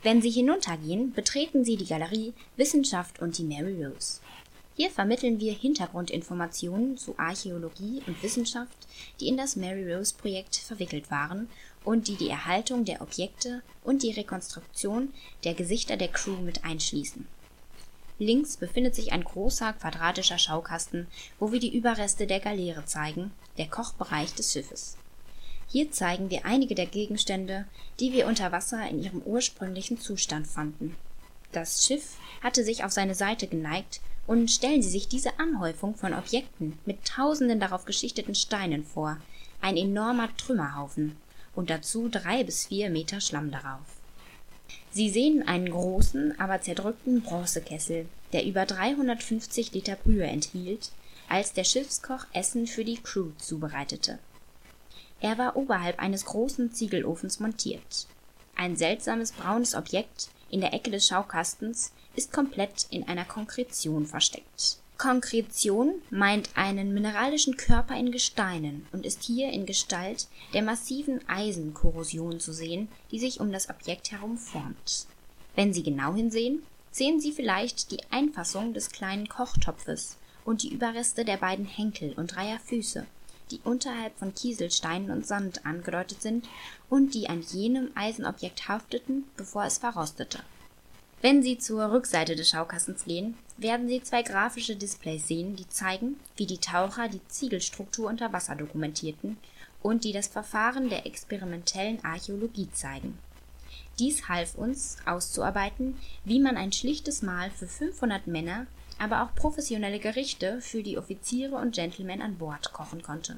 Wenn Sie hinuntergehen, betreten Sie die Galerie Wissenschaft und die Mary Rose. Hier vermitteln wir Hintergrundinformationen zu Archäologie und Wissenschaft, die in das Mary Rose Projekt verwickelt waren und die Erhaltung der Objekte und die Rekonstruktion der Gesichter der Crew mit einschließen. Links befindet sich ein großer quadratischer Schaukasten, wo wir die Überreste der Galeere zeigen, der Kochbereich des Schiffes. Hier zeigen wir einige der Gegenstände, die wir unter Wasser in ihrem ursprünglichen Zustand fanden. Das Schiff hatte sich auf seine Seite geneigt, und stellen Sie sich diese Anhäufung von Objekten mit tausenden darauf geschichteten Steinen vor, ein enormer Trümmerhaufen, und dazu 3 bis 4 Meter Schlamm darauf. Sie sehen einen großen, aber zerdrückten Bronzekessel, der über 350 Liter Brühe enthielt, als der Schiffskoch Essen für die Crew zubereitete. Er war oberhalb eines großen Ziegelofens montiert. Ein seltsames braunes Objekt in der Ecke des Schaukastens ist komplett in einer Konkretion versteckt. Konkretion meint einen mineralischen Körper in Gesteinen und ist hier in Gestalt der massiven Eisenkorrosion zu sehen, die sich um das Objekt herum formt. Wenn Sie genau hinsehen, sehen Sie vielleicht die Einfassung des kleinen Kochtopfes und die Überreste der beiden Henkel und 3 Füße, die unterhalb von Kieselsteinen und Sand angedeutet sind und die an jenem Eisenobjekt hafteten, bevor es verrostete. Wenn Sie zur Rückseite des Schaukastens gehen, werden Sie 2 grafische Displays sehen, die zeigen, wie die Taucher die Ziegelstruktur unter Wasser dokumentierten und die das Verfahren der experimentellen Archäologie zeigen. Dies half uns, auszuarbeiten, wie man ein schlichtes Mahl für 500 Männer, aber auch professionelle Gerichte für die Offiziere und Gentlemen an Bord kochen konnte.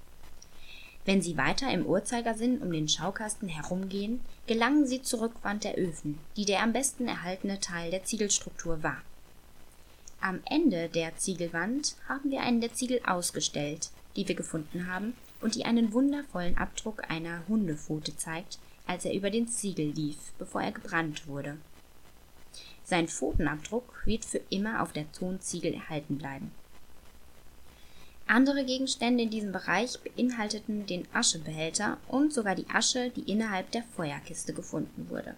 Wenn Sie weiter im Uhrzeigersinn um den Schaukasten herumgehen, gelangen Sie zur Rückwand der Öfen, die der am besten erhaltene Teil der Ziegelstruktur war. Am Ende der Ziegelwand haben wir einen der Ziegel ausgestellt, die wir gefunden haben und die einen wundervollen Abdruck einer Hundepfote zeigt, als er über den Ziegel lief, bevor er gebrannt wurde. Sein Pfotenabdruck wird für immer auf der Tonziegel erhalten bleiben. Andere Gegenstände in diesem Bereich beinhalteten den Aschebehälter und sogar die Asche, die innerhalb der Feuerkiste gefunden wurde.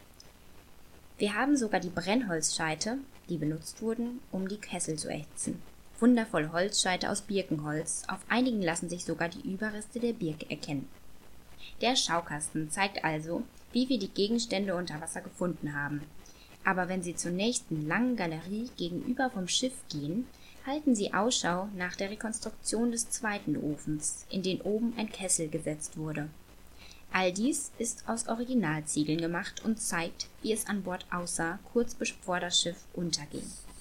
Wir haben sogar die Brennholzscheite, die benutzt wurden, um die Kessel zu erhitzen. Wundervolle Holzscheite aus Birkenholz, auf einigen lassen sich sogar die Überreste der Birke erkennen. Der Schaukasten zeigt also, wie wir die Gegenstände unter Wasser gefunden haben. Aber wenn Sie zur nächsten langen Galerie gegenüber vom Schiff gehen, halten Sie Ausschau nach der Rekonstruktion des zweiten Ofens, in den oben ein Kessel gesetzt wurde. All dies ist aus Originalziegeln gemacht und zeigt, wie es an Bord aussah, kurz bevor das Schiff unterging.